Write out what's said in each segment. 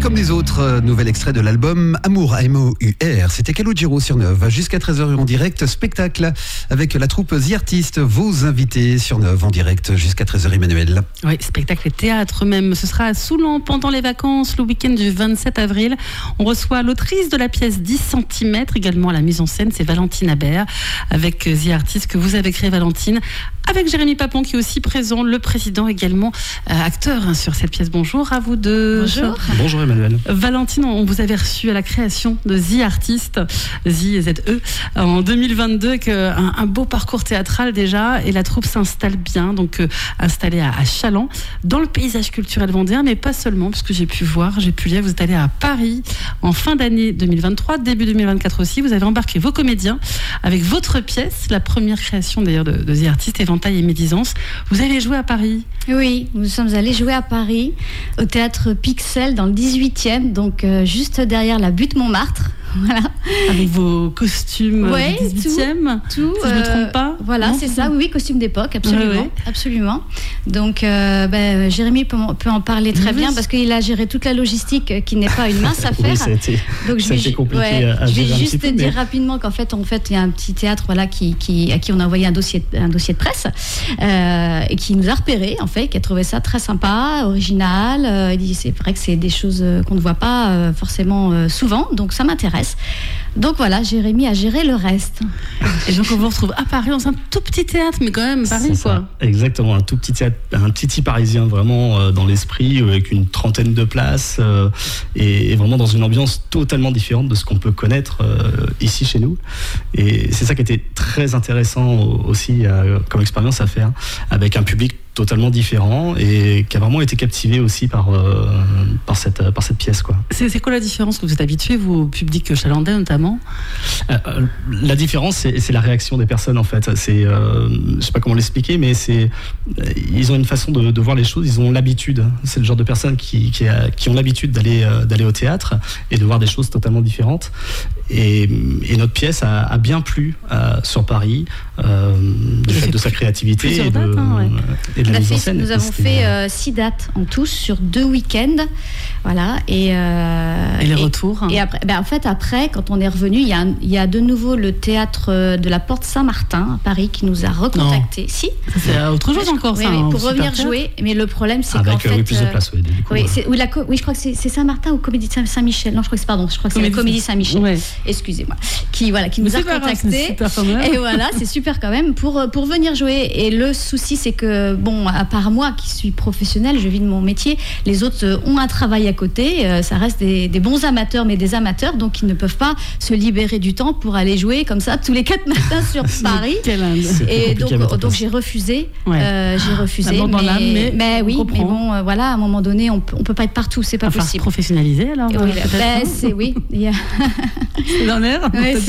comme les autres, nouvel extrait de l'album Amour, A-M-O-U-R. C'était Calogero sur Neuve. Jusqu'à 13h en direct, spectacle avec la troupe The Artist, vos invités sur Neuve en direct jusqu'à 13h, Emmanuel. Oui, spectacle et théâtre même. Ce sera à Soulan pendant les vacances, le week-end du 27 avril. On reçoit l'autrice de la pièce 10 cm, également à la mise en scène, c'est Valentine Habert, avec The Artist que vous avez créé, Valentine, avec Jérémy Papon qui est aussi présent, le président également, acteur sur cette pièce. Bonjour à vous deux. Bonjour. Bonjour Emmanuel. Valentine, on vous avait reçu à la création de The Artist, Z-E, en 2022, avec un beau parcours théâtral déjà, et la troupe s'installe bien, donc installée à Challans, dans le paysage culturel vendéen, mais pas seulement, parce que j'ai pu lire, vous êtes allé à Paris en fin d'année 2023, début 2024 aussi, vous avez embarqué vos comédiens avec votre pièce, la première création d'ailleurs de The Artist, Éventail et Médisance. Vous allez jouer à Paris? Oui, nous sommes allés jouer à Paris, au théâtre Pixel, dans le 18e, donc juste derrière la butte Montmartre. Voilà. Avec vos costumes du 18e, tout, si je ne me trompe pas. Voilà, non, c'est ça, oui, costumes d'époque, absolument. Oui. Absolument. Donc, Jérémy peut en parler très bien, parce qu'il a géré toute la logistique qui n'est pas une mince affaire. Oui, ça a été, donc, ça a été compliqué à gérer. Je vais juste dire rapidement qu'en fait, il y a un petit théâtre à qui on a envoyé un dossier de presse et qui nous a repéré, en fait, qui a trouvé ça très sympa, original. Il dit, c'est vrai que c'est des choses qu'on ne voit pas forcément souvent, donc ça m'intéresse. Donc voilà, Jérémy a géré le reste. Et donc on vous retrouve à Paris dans un tout petit théâtre, mais quand même Paris, quoi. Exactement, un tout petit théâtre, un petit parisien vraiment dans l'esprit, avec une trentaine de places et vraiment dans une ambiance totalement différente de ce qu'on peut connaître ici chez nous. Et c'est ça qui était très intéressant aussi comme expérience à faire, avec un public totalement différent et qui a vraiment été captivé aussi par cette pièce, quoi. C'est quoi la différence que vous êtes habitué, vous, au public chalandais notamment? La différence, c'est la réaction des personnes, en fait. Je sais pas comment l'expliquer, mais ils ont une façon de voir les choses, ils ont l'habitude. C'est le genre de personnes qui ont l'habitude d'aller au théâtre et de voir des choses totalement différentes. Et notre pièce a bien plu sur Paris, du fait de sa créativité et de la mise en scène. Nous avons fait 6 dates en tout sur 2 week-ends, voilà. Et les retours. Et après, en fait, après, quand on est revenu, il y a de nouveau le théâtre de la Porte Saint-Martin à Paris qui nous a recontactés. Non. Si. C'est autre chose encore, ça. Oui, pour revenir jouer. Mais le problème, c'est qu'en fait, plus de place, du coup, oui, je crois que c'est Saint-Martin ou Comédie Saint-Michel. Non, je crois que c'est la Comédie Saint-Michel. Ouais. Excusez-moi. Qui nous a recontactés. Et voilà, c'est super quand même pour venir jouer. Et le souci, c'est que à part moi qui suis professionnelle, je vis de mon métier, les autres ont un travail à côté, ça reste des bons amateurs, mais des amateurs, donc ils ne peuvent pas se libérer du temps pour aller jouer comme ça tous les 4 matins sur Paris. Et donc j'ai refusé. J'ai refusé. Mais voilà, à un moment donné, on peut pas être partout, c'est pas possible. Professionnaliser alors. Oui, c'est dans l'air.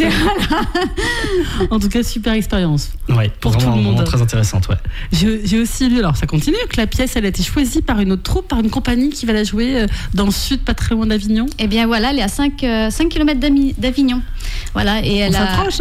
En tout cas, super expérience. Ouais, pour tout le monde. Très intéressante, ouais. J'ai aussi lu, alors ça continue, que la pièce, elle a été choisie par une autre troupe, par une compagnie qui va la jouer dans le sud, pas très loin d'Avignon. Eh bien voilà, elle est à 5 km d'Avignon. Voilà, et elle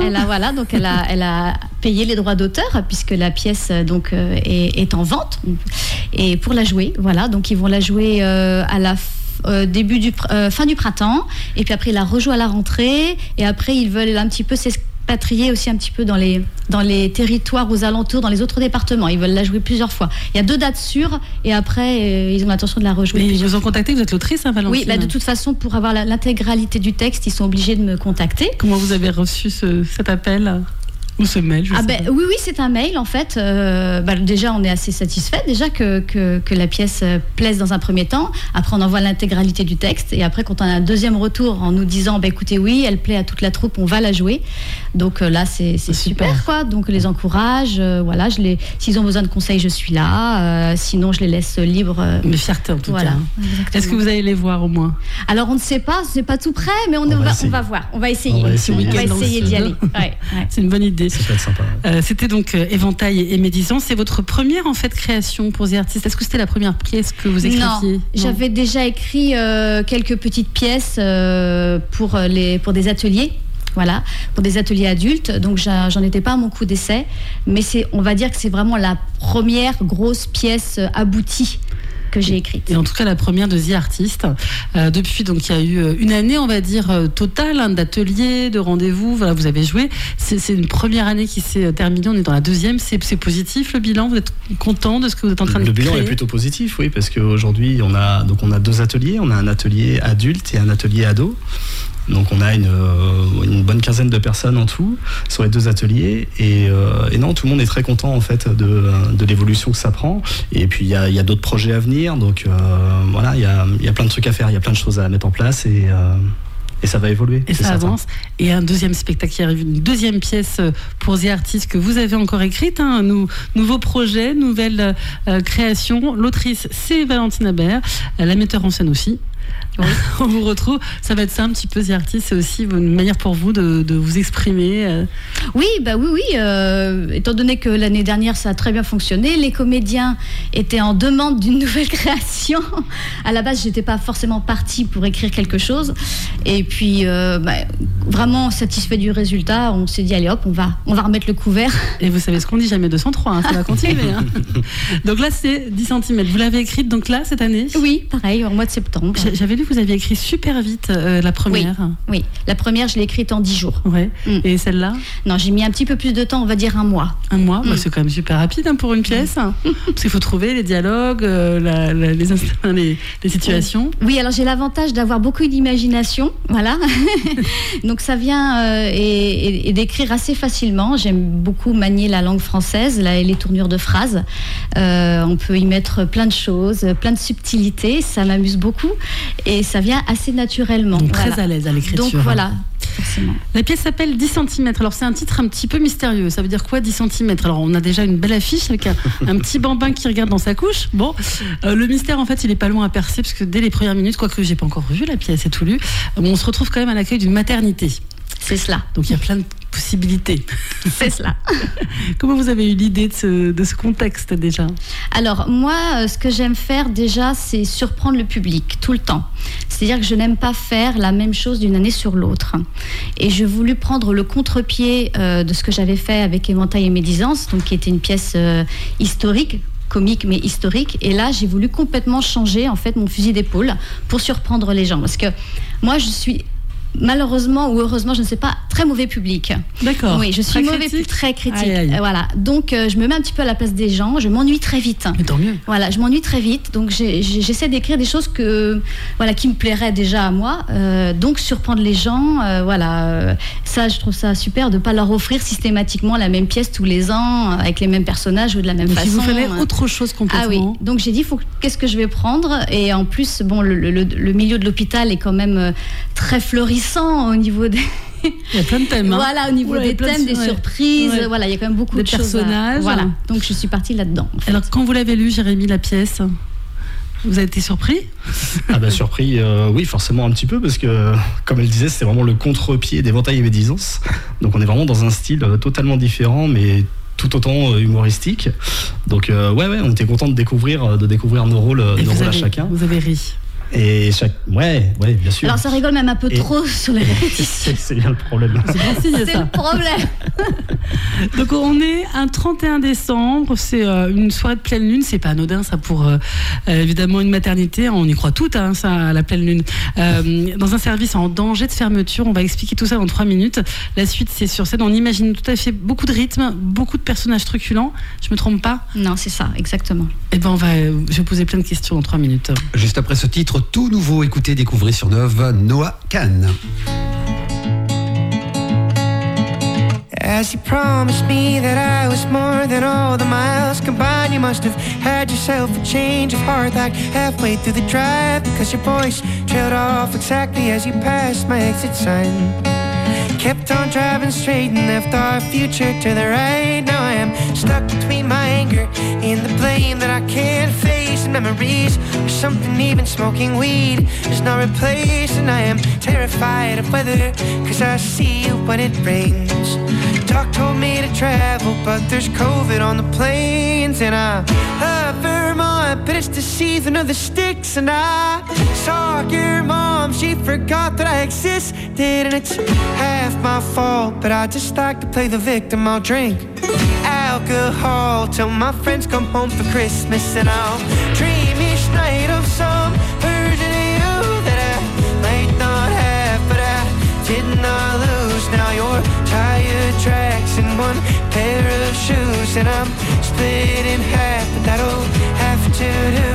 a payé les droits d'auteur puisque la pièce est en vente et pour la jouer, voilà, donc ils vont la jouer à la fin du printemps, et puis après ils la rejouent à la rentrée, et après ils veulent un petit peu s'expatrier aussi un petit peu dans les territoires aux alentours, dans les autres départements. Ils veulent la jouer plusieurs fois. Il y a 2 dates sûres, et après ils ont l'intention de la rejouer. Mais ils vous ont contacté, vous êtes l'autrice, Valentine? Oui, de toute façon, pour avoir l'intégralité du texte, ils sont obligés de me contacter. Comment vous avez reçu cet appel? Ou ce mail, oui, c'est un mail en fait. Déjà, on est assez satisfait déjà que la pièce plaise dans un premier temps. Après, on envoie l'intégralité du texte, et après, quand on a un deuxième retour en nous disant, écoutez, oui, elle plaît à toute la troupe, on va la jouer. Donc là, c'est super, quoi. Donc les encourage. Voilà, s'ils ont besoin de conseils, je suis là. Sinon, je les laisse libres. Mais fierté en tout cas. Est-ce que vous allez les voir au moins? Alors, on ne sait pas, c'est pas tout prêt, mais on va voir. On va essayer. On va essayer d'y aller. C'est une bonne idée. Ça peut être sympa. C'était donc Éventail et Médisance. C'est votre première en fait création pour The Artist. Est-ce que c'était la première pièce que vous écriviez? Non, j'avais déjà écrit quelques petites pièces pour des ateliers. Voilà, pour des ateliers adultes. Donc j'en étais pas à mon coup d'essai, mais on va dire que c'est vraiment la première grosse pièce aboutie que j'ai écrites. Et en tout cas, la première de The Artist. Depuis, donc, il y a eu une année, on va dire, totale, d'ateliers, de rendez-vous. Voilà, vous avez joué. C'est une première année qui s'est terminée. On est dans la deuxième. C'est positif, le bilan? Vous êtes content de ce que vous êtes en train de créer? Le bilan est plutôt positif, oui, parce qu'aujourd'hui, on a 2 ateliers. On a un atelier adulte et un atelier ado. Donc on a une bonne quinzaine de personnes en tout sur les 2 ateliers et non, tout le monde est très content en fait de l'évolution que ça prend. Et puis il y a d'autres projets à venir, donc voilà, il y a plein de trucs à faire, il y a plein de choses à mettre en place et ça va évoluer. Et ça avance. Et un deuxième spectacle qui arrive, une deuxième pièce pour The Artist que vous avez encore écrite, un nouveau projet, nouvelle création. L'autrice, c'est Valentine Habert, la metteur en scène aussi. Oui. On vous retrouve. Ça va être ça un petit peu, The Artist. C'est aussi une manière pour vous de vous exprimer. Oui. Étant donné que l'année dernière ça a très bien fonctionné, les comédiens étaient en demande d'une nouvelle création. À la base, j'étais pas forcément partie pour écrire quelque chose. Et puis, vraiment satisfait du résultat, on s'est dit allez hop, on va remettre le couvert. Et vous savez ce qu'on dit, jamais 203. Ça va continuer. Donc là, c'est 10 cm. Vous l'avez écrite donc là cette année? Oui, pareil, au mois de septembre. J'avais lu que vous aviez écrit super vite la première. Oui, la première, je l'ai écrite en 10 jours. Ouais. Et celle-là? Non, j'ai mis un petit peu plus de temps, on va dire 1 mois. 1 mois, c'est quand même super rapide pour une pièce. Parce qu'il faut trouver les dialogues, les situations. Oui, alors j'ai l'avantage d'avoir beaucoup d'imagination, voilà. Donc ça vient et d'écrire assez facilement. J'aime beaucoup manier la langue française, les tournures de phrases. On peut y mettre plein de choses, plein de subtilités. Ça m'amuse beaucoup. Et ça vient assez naturellement. Donc très à l'aise à l'écriture. Donc voilà, forcément. La pièce s'appelle 10 cm. Alors c'est un titre un petit peu mystérieux. Ça veut dire quoi 10 cm? Alors on a déjà une belle affiche avec un petit bambin qui regarde dans sa couche. Bon, le mystère en fait il est pas loin à percer parce que dès les premières minutes, quoique j'ai pas encore vu la pièce et tout lu, on se retrouve quand même à l'accueil d'une maternité. C'est cela. Donc il y a plein de possibilités. C'est cela. Comment vous avez eu l'idée de ce contexte déjà? Alors moi, ce que j'aime faire déjà, c'est surprendre le public tout le temps. C'est-à-dire que je n'aime pas faire la même chose d'une année sur l'autre. Et j'ai voulu prendre le contre-pied de ce que j'avais fait avec Éventail et Médisance, donc qui était une pièce historique, comique mais historique. Et là, j'ai voulu complètement changer en fait mon fusil d'épaule pour surprendre les gens. Parce que moi, je suis malheureusement ou heureusement, je ne sais pas, très mauvais public. D'accord. Oui, je suis très critique. Aïe. Voilà. Donc, je me mets un petit peu à la place des gens. Je m'ennuie très vite. Mais tant mieux. Voilà, je m'ennuie très vite. Donc, j'essaie d'écrire des choses qui me plairaient déjà à moi. Donc, surprendre les gens. Ça, je trouve ça super de ne pas leur offrir systématiquement la même pièce tous les ans avec les mêmes personnages ou de la même façon. Il vous fallait autre chose complètement. Ah oui. Donc, j'ai dit, qu'est-ce que je vais prendre? Et en plus, bon, le milieu de l'hôpital est quand même très florissant au niveau des... Il y a plein de thèmes. Voilà, au niveau des thèmes, des surprises, voilà, il y a quand même beaucoup de personnages. Voilà, donc je suis partie là-dedans. En fait. Alors, quand vous l'avez lu, Jérémy, la pièce, vous avez été surpris? Surpris, oui, forcément un petit peu, parce que, comme elle disait, c'est vraiment le contre-pied d'Éventail et Médisance. Donc on est vraiment dans un style totalement différent, mais tout autant humoristique. Donc on était content de découvrir nos rôles à chacun. Vous avez ri. Et ouais, bien sûr. Alors ça rigole même un peu trop sur les répétitions. C'est bien le problème. C'est le problème. Donc on est un 31 décembre, c'est une soirée de pleine lune, c'est pas anodin ça pour évidemment une maternité, on y croit toutes ça à la pleine lune. Dans un service en danger de fermeture, on va expliquer tout ça dans 3 minutes. La suite c'est sur scène, on imagine tout à fait beaucoup de rythme, beaucoup de personnages truculents, je me trompe pas? Non, c'est ça, exactement. Et je vais poser plein de questions dans 3 minutes. Juste après ce titre tout nouveau, écoutez, découvrez sur Neuve, Noah Kahn. As you promised me that I was more than all the miles combined, you must have had yourself a change of heart like halfway through the drive, because your voice trailed off exactly as you passed my exit sign. Kept on driving straight and left our future to the right. Now I am stuck between my anger and the blame that I can't face, and memories or something even smoking weed is not replaced. And I am terrified of weather, cause I see you when it rains. Doc told me to travel, but there's COVID on the planes. And I love Vermont, but it's the season of the sticks. And I saw your mom, she forgot that I existed. And it's half my fault, but I just like to play the victim. I'll drink alcohol till my friends come home for Christmas. And I'll dream each night shoes, and I'm split in half, but that'll have to do.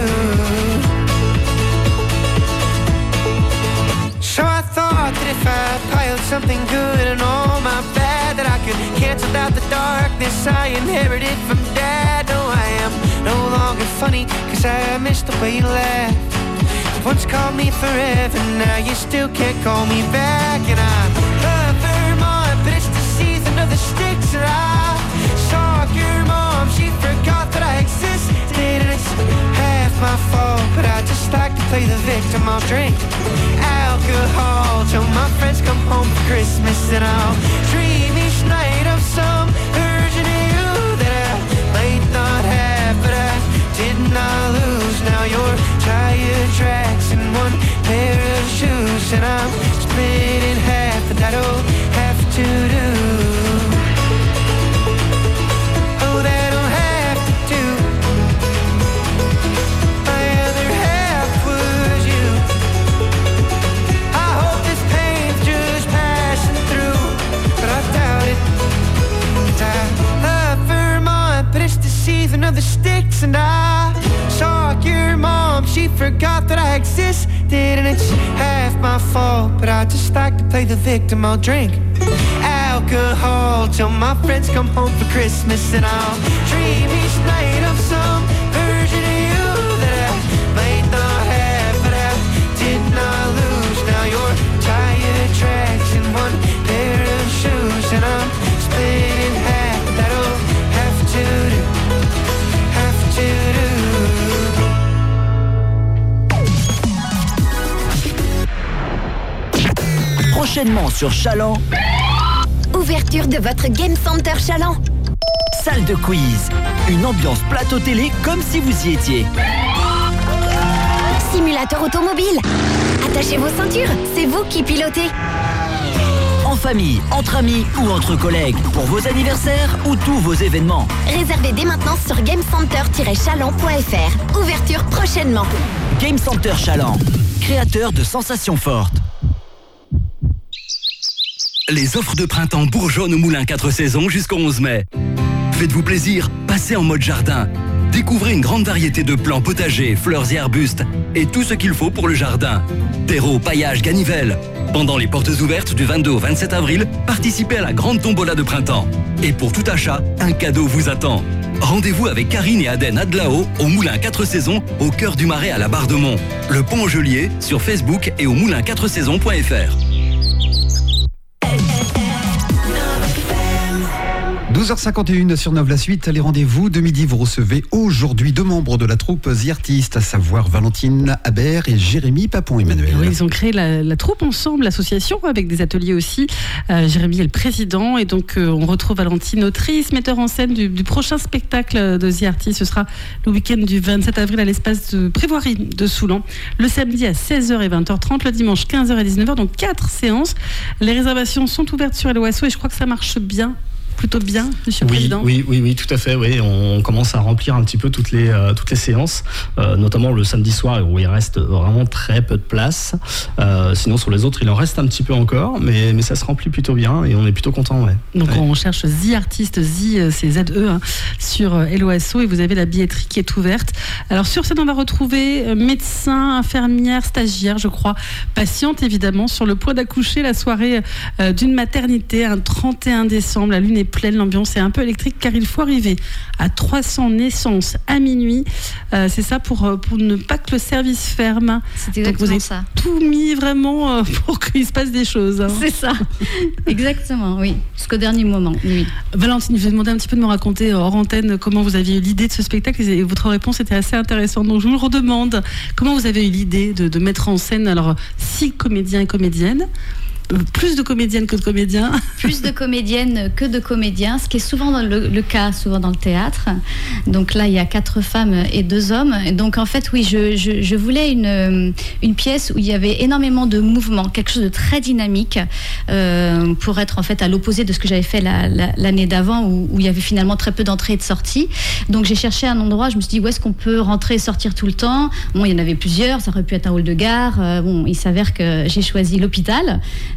So I thought that if I piled something good and all my bad, that I could cancel out the darkness I inherited from Dad. No, I am no longer funny, cause I miss the way you laugh. You once called me forever, now you still can't call me back. And I love Vermont, but it's the season of the sticks. And I saw your mom, she forgot that I existed. And it's half my fault, but I just like to play the victim. I'll drink alcohol till my friends come home for Christmas, and I'll dream each night of some version of you that I might not have, but I did not lose. Now you're tire tracks and one pair of shoes, and I'm split in half, but that'll have to do. Oh, that'll have to do. My other half was you. I hope this pain's just passing through, but I doubt it. 'Cause I love Vermont, but it's the season of the sticks, and I saw your mom, she forgot that I existed, and it's half my fault, but I just like to play the victim. I'll drink alcohol till my friends come home for Christmas, and I'll dream each night of some version of you that I might not have, but I did not lose. Now you're tire tracks and one pair of shoes, and I'm split in half, that'll have to do, have to do. Prochainement sur Chaland, ouverture de votre Game Center Chaland. salle de quiz, une ambiance plateau télé comme si vous y étiez. Simulateur automobile. Attachez vos ceintures, c'est vous qui pilotez. En famille, entre amis ou entre collègues, pour vos anniversaires ou tous vos événements. Réservez dès maintenant sur gamecenter-chaland.fr. Ouverture prochainement. Game Center Chaland, créateur de sensations fortes. Les offres de printemps bourgeonnent au Moulin 4 saisons jusqu'au 11 mai. Faites-vous plaisir, passez en mode jardin. Découvrez une grande variété de plants potagers, fleurs et arbustes et tout ce qu'il faut pour le jardin. Terreau, paillage, ganivelle. Pendant les portes ouvertes du 22 au 27 avril, participez à la grande tombola de printemps. Et pour tout achat, un cadeau vous attend. Rendez-vous avec Karine et Aden Adlao au Moulin 4 saisons, au cœur du Marais à la Barre de Mont. Le Pont au Geôlier sur Facebook et au moulin4saisons.fr. 12h51 sur Nov la suite, les rendez-vous de midi. Vous recevez aujourd'hui deux membres de la troupe The Artist, à savoir Valentine Habert et Jérémy Papon-Emmanuel. Oui, ils ont créé la troupe ensemble, l'association, avec des ateliers aussi. Jérémy est le président, et donc on retrouve Valentine, autrice, metteur en scène du prochain spectacle de The Artist. Ce sera le week-end du 27 avril à l'espace de Prévoirie de Soulan, le samedi à 16h et 20h30, le dimanche 15h et 19h, donc 4 séances. Les réservations sont ouvertes sur Helloasso et je crois que ça marche bien. Plutôt bien, Monsieur le Président. Oui, tout à fait. Oui, on commence à remplir un petit peu toutes les séances, notamment le samedi soir où il reste vraiment très peu de place. Sinon sur les autres, il en reste un petit peu encore, mais ça se remplit plutôt bien et on est plutôt content. Ouais. Donc on cherche The Artist, c'est ZE sur Helloasso, et vous avez la billetterie qui est ouverte. Alors sur scène, on va retrouver médecins, infirmières, stagiaires, je crois, patientes évidemment, sur le point d'accoucher, la soirée d'une maternité un 31 décembre. La lune est pleine, l'ambiance est un peu électrique car il faut arriver à 300 naissances à minuit. C'est ça pour ne pas que le service ferme. C'est exactement vous avez ça. Tout mis vraiment pour qu'il se passe des choses. C'est ça, exactement, oui. Jusqu'au dernier moment, oui. Valentine, je vais demander un petit peu de me raconter hors antenne comment vous aviez eu l'idée de ce spectacle, et votre réponse était assez intéressante. Donc je vous le redemande, comment vous avez eu l'idée de mettre en scène 6 comédiens et comédiennes? Plus de comédiennes que de comédiens. Plus de comédiennes que de comédiens, ce qui est souvent le cas, souvent dans le théâtre. Donc là, il y a 4 femmes et 2 hommes. Donc en fait, oui, je voulais une pièce où il y avait énormément de mouvements, quelque chose de très dynamique, pour être en fait à l'opposé de ce que j'avais fait l'année d'avant, où il y avait finalement très peu d'entrées et de sorties. Donc j'ai cherché un endroit, je me suis dit, où est-ce qu'on peut rentrer et sortir tout le temps? Bon, il y en avait plusieurs, ça aurait pu être un hall de gare. Bon, il s'avère que j'ai choisi l'hôpital.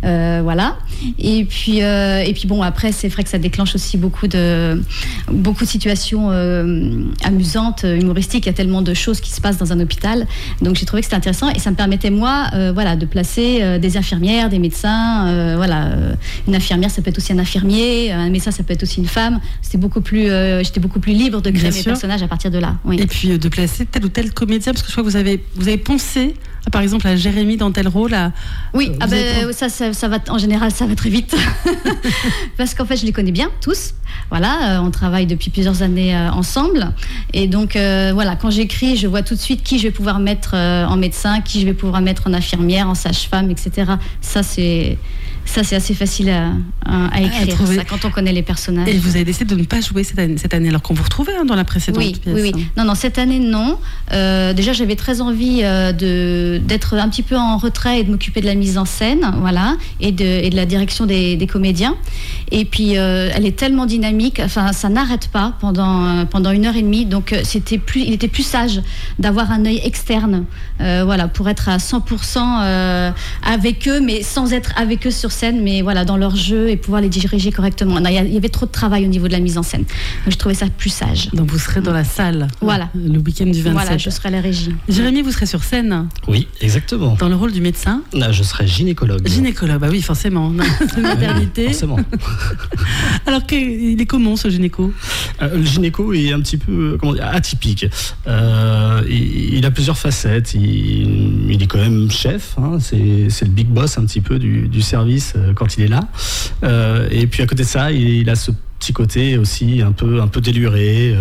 Voilà. Et puis bon, après, c'est vrai que ça déclenche aussi beaucoup de situations amusantes, humoristiques. Il y a tellement de choses qui se passent dans un hôpital. Donc j'ai trouvé que c'était intéressant et ça me permettait moi, de placer des infirmières, des médecins. Une infirmière, ça peut être aussi un infirmier. Un médecin, ça peut être aussi une femme. J'étais beaucoup plus libre de créer mes personnages à partir de là. Oui. Et puis de placer tel ou tel comédien, parce que je crois que vous avez pensé, par exemple, à Jérémy dans tel rôle. Oui, ça va. En général, ça va très vite, parce qu'en fait, je les connais bien tous. Voilà, on travaille depuis plusieurs années ensemble, et donc quand j'écris, je vois tout de suite qui je vais pouvoir mettre en médecin, qui je vais pouvoir mettre en infirmière, en sage-femme, etc. Ça c'est assez facile à écrire, ça, quand on connaît les personnages. Et vous avez décidé de ne pas jouer cette année, alors qu'on vous retrouvait dans la précédente pièce. Oui. Non, cette année, non. Déjà, j'avais très envie d'être un petit peu en retrait et de m'occuper de la mise en scène, voilà, et de la direction des comédiens. Et puis, elle est tellement dynamique, ça n'arrête pas pendant 1h30, donc il était plus sage d'avoir un œil externe, pour être à 100% avec eux, mais sans être avec eux sur scène, mais dans leur jeu et pouvoir les diriger correctement. Il y avait trop de travail au niveau de la mise en scène. Donc, je trouvais ça plus sage. Donc vous serez dans la salle le week-end du 27. Voilà, je serai à la régie. Jérémy, vous serez sur scène. Oui, exactement. Dans le rôle du médecin. Là, je serai gynécologue. Gynécologue, bah oui, forcément. Maternité. Forcément. Alors, il est comment ce gynéco ? Le gynéco est un petit peu atypique. Il a plusieurs facettes. Il est quand même chef. C'est le big boss un petit peu du service quand il est là. Et puis à côté de ça, il a ce petit côté aussi un peu déluré,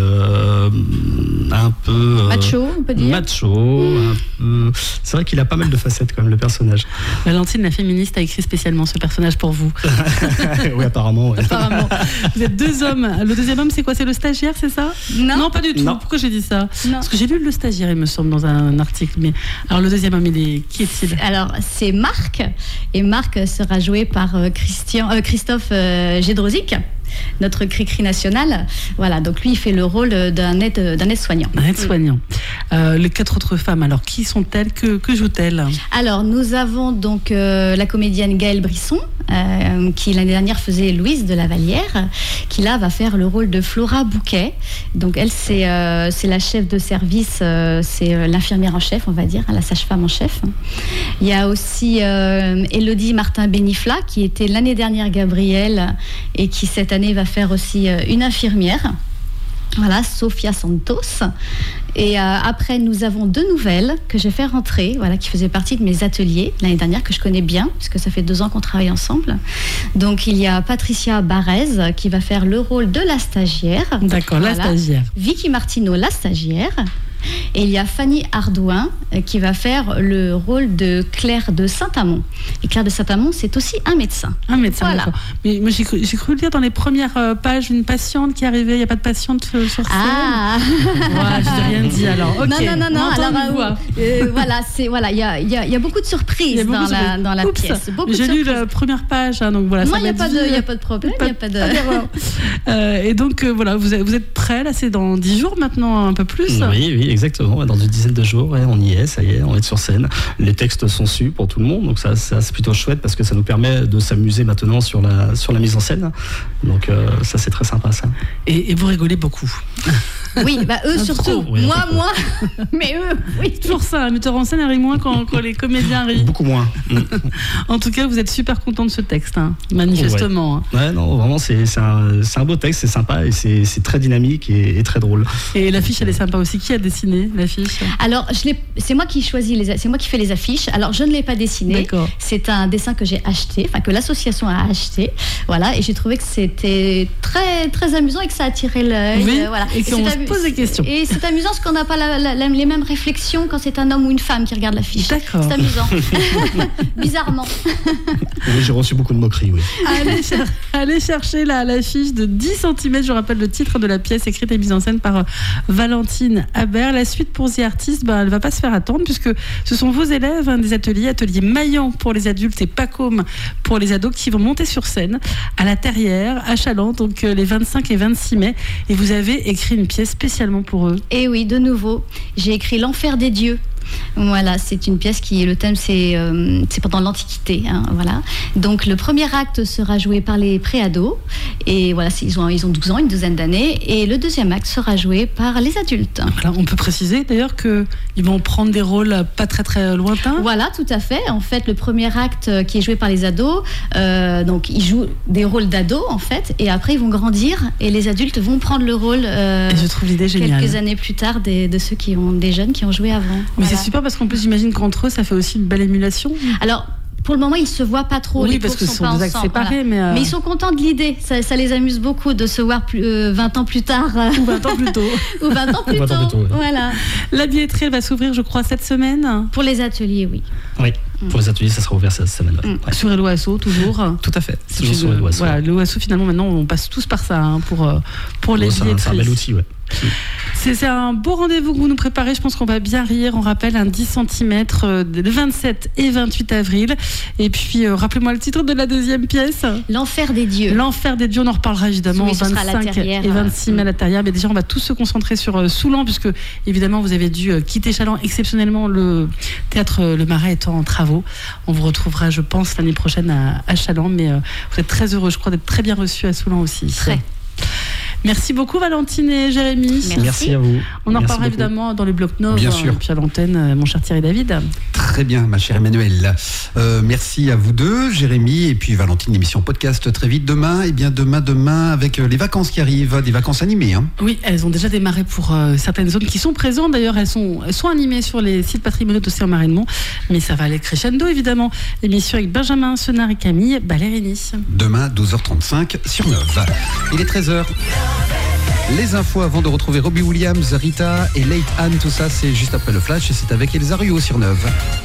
un peu macho, on peut dire. Macho. C'est vrai qu'il a pas mal de facettes quand même, le personnage. Valentine, la féministe, a écrit spécialement ce personnage pour vous. Oui, apparemment. Ouais. Apparemment. Vous êtes 2 hommes. Le deuxième homme, c'est quoi ? C'est le stagiaire, c'est ça ? Non, pas du tout. Non. Pourquoi j'ai dit ça ? Parce que j'ai lu le stagiaire, il me semble, dans un article. Mais alors le deuxième homme, qui est-il ? Alors c'est Marc, et Marc sera joué par Christophe Gédrosic, notre cri-cri national. Voilà, donc lui, il fait le rôle d'un aide-soignant. Un aide-soignant. Les 4 autres femmes, alors, qui sont-elles ? Que jouent-elles ? Alors, nous avons donc la comédienne Gaëlle Brisson, qui l'année dernière faisait Louise de la Vallière, qui là va faire le rôle de Flora Bouquet. Donc elle, c'est la chef de service, c'est l'infirmière en chef, on va dire, la sage-femme en chef. Il y a aussi Élodie Martin-Bénifla, qui était l'année dernière Gabrielle, et qui cette année va faire aussi une infirmière. Voilà, Sophia Santos. Et après, nous avons 2 nouvelles que j'ai fait rentrer, qui faisaient partie de mes ateliers l'année dernière, que je connais bien, puisque ça fait 2 ans qu'on travaille ensemble. Donc, il y a Patricia Barrez qui va faire le rôle de la stagiaire. D'accord, la stagiaire. Vicky Martineau, la stagiaire. Et il y a Fanny Ardouin qui va faire le rôle de Claire de Saint-Amand. Et Claire de Saint-Amand, c'est aussi un médecin. Un médecin, voilà. D'accord. Mais moi, j'ai cru lire dans les premières pages une patiente qui arrivait. Il n'y a pas de patiente sur scène. Ah ouais, je n'ai rien dit alors. Okay. Non. Alors, il y a beaucoup de surprises dans la pièce. J'ai lu la première page, donc voilà. Non, il n'y a pas de problème. Il n'y a pas d'erreur. Et donc, voilà, vous êtes prêts, là, c'est dans 10 jours maintenant, un peu plus. Oui, exactement. Dans une dizaine de jours, on y est, ça y est, on est sur scène. Les textes sont su pour tout le monde, donc ça c'est plutôt chouette parce que ça nous permet de s'amuser maintenant sur la mise en scène. Donc ça c'est très sympa ça. Et vous rigolez beaucoup. Oui, eux surtout. Oui, moi, mais eux, oui. Toujours ça, un metteur en scène rit moins quand les comédiens rient. Beaucoup moins. En tout cas, vous êtes super content de ce texte, manifestement. Ouais, non, vraiment, c'est un beau texte, c'est sympa et c'est très dynamique et très drôle. Et l'affiche, elle est sympa aussi. Qui a dessiné l'affiche ? Alors, c'est moi qui c'est moi qui fais les affiches. Alors, je ne l'ai pas dessiné. D'accord. C'est un dessin que j'ai acheté, que l'association a acheté. Voilà, et j'ai trouvé que c'était très, très amusant et que ça attirait l'œil. Oui, voilà. Et qu'on se pose des questions. Et c'est amusant parce qu'on n'a pas les mêmes réflexions quand c'est un homme ou une femme qui regarde l'affiche. D'accord. C'est amusant. Bizarrement. Oui, j'ai reçu beaucoup de moqueries, oui. Allez chercher l'affiche de 10 cm, je rappelle le titre de la pièce écrite et mise en scène par Valentine Habert. La suite pour The Artist, elle ne va pas se faire attendre puisque ce sont vos élèves des ateliers Maillant pour les adultes et Pacôme pour les ados qui vont monter sur scène à la Terrière, à Chaland, donc les 25 et 26 mai. Et vous avez écrit une pièce spécialement pour eux. Et oui, de nouveau, j'ai écrit L'Enfer des dieux. Voilà, c'est une pièce le thème c'est pendant l'Antiquité, hein, voilà. Donc le premier acte sera joué par les préados et voilà, ils ont 12 ans, une douzaine d'années, et le deuxième acte sera joué par les adultes. Alors, on peut préciser d'ailleurs qu'ils vont prendre des rôles pas très très lointains. Voilà, tout à fait. En fait, le premier acte qui est joué par les ados, donc ils jouent des rôles d'ados en fait, et après ils vont grandir et les adultes vont prendre le rôle. Et je trouve l'idée géniale. Quelques années plus tard des ceux des jeunes qui ont joué avant. Mais c'est super parce qu'en plus j'imagine qu'entre eux ça fait aussi une belle émulation. Alors pour le moment, ils se voient pas trop. Oui, parce que sont des actes séparés. Voilà. Mais ils sont contents de l'idée. Ça les amuse beaucoup de se voir 20 ans plus tard. Ou 20 ans plus tôt. Ou 20 ans plus tôt. Ouais. Voilà. La billetterie, elle va s'ouvrir, je crois, cette semaine. Pour les ateliers, oui. Oui, pour les ateliers, ça sera ouvert cette semaine. Ouais. Sur Helloasso, toujours. Tout à fait. Toujours sur Helloasso. Voilà, Helloasso, finalement, maintenant, on passe tous par ça pour les billetteries. C'est un bel outil, ouais. C'est un beau rendez-vous que vous nous préparez. Je pense qu'on va bien rire. On rappelle un 10 cm le 27 et 28 avril. Et puis, rappelez-moi le titre de la deuxième pièce. L'Enfer des dieux. L'Enfer des dieux, on en reparlera évidemment. Oui, 25 et 26 mai à la Terrière. Mais déjà, on va tous se concentrer sur Soulan, puisque évidemment, vous avez dû quitter Chaland exceptionnellement, le théâtre Le Marais étant en travaux. On vous retrouvera, je pense, l'année prochaine à Chaland. Mais vous êtes très heureux, je crois, d'être très bien reçus à Soulan aussi. Très. Merci beaucoup Valentine et Jérémy. Merci à vous. On en parlera évidemment dans le bloc Nov. Bien sûr. Et puis à l'antenne, mon cher Thierry David. Très bien, ma chère Emmanuelle. Merci à vous deux, Jérémy et puis Valentine. Émission podcast très vite demain. Et bien demain avec les vacances qui arrivent, des vacances animées. Hein. Oui, elles ont déjà démarré pour certaines zones qui sont présentes. D'ailleurs, elles sont animées sur les sites patrimoniaux d'Océan-Marais-de-Mont. Mais ça va aller crescendo évidemment. Émission avec Benjamin Senard et Camille Ballerini. Demain, 12h35 sur Nov. Il est 13h. Les infos avant de retrouver Robbie Williams, Rita et Late Anne, tout ça c'est juste après le flash et c'est avec Elsa Ruot sur Nov.